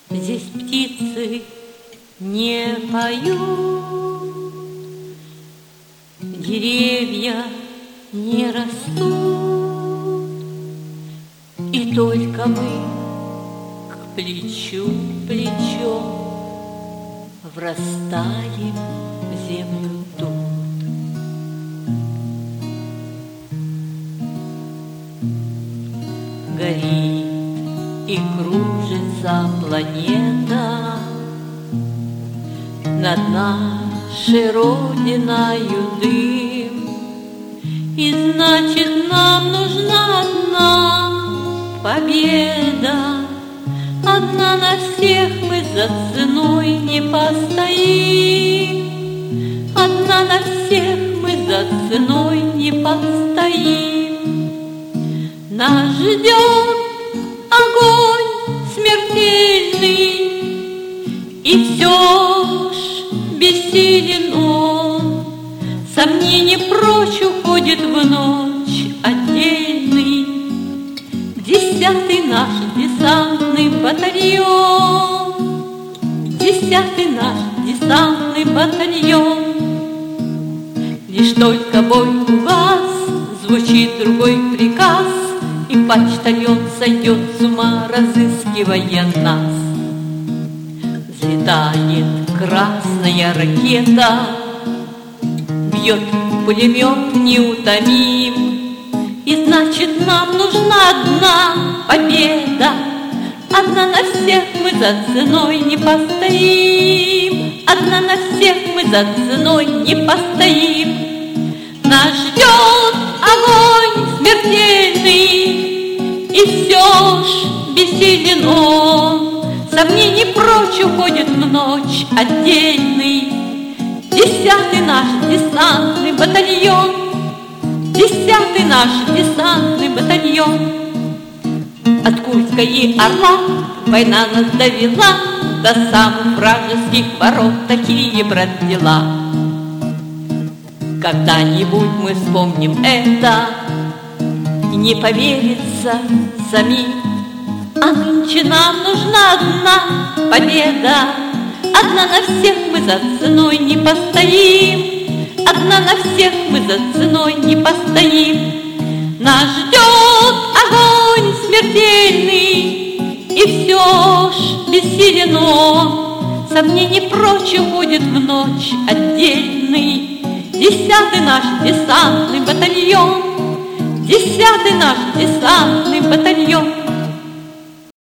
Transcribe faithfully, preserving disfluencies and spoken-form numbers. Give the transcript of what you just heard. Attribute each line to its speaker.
Speaker 1: Здесь птицы не поют, деревья не растут, и только мы к плечу плечом врастаем в землю тут. Горит и кружится планета над нашей родиною дым, и значит нам нужна одна победа. Одна на всех мы за ценой не постоим, одна на всех мы за ценой не постоим. Нас ждет огонь смертельный, и все ж бессилен он. Сомнение прочь уходит в ночь отдельный. Десятый наш десантный батальон, десятый наш десантный батальон. Лишь только бой угас, звучит другой приказ, и почтальон сойдет с ума, разыскивая нас. Взлетает красная ракета, бьет пулемет неутомим, и значит нам нужна одна победа. Одна на всех мы за ценой не постоим, одна на всех мы за ценой не постоим. Нас ждет огонь смертельный, и все ж бессилен он. Сомнений прочь уходит в ночь отдельный. Десятый наш десантный батальон, десятый наш десантный батальон. От Курска и Орла война нас довела, до самых вражеских ворот такие, брат, дела. Когда-нибудь мы вспомним это, и не поверится самим. А нынче нам нужна одна победа. Одна на всех мы за ценой не постоим, одна на всех мы за ценой не постоим. Нас ждет огонь смертельный, и все ж бессилен он. Сомнений прочь уходит в ночь отдельный. Десятый наш десантный батальон, десятый наш десантный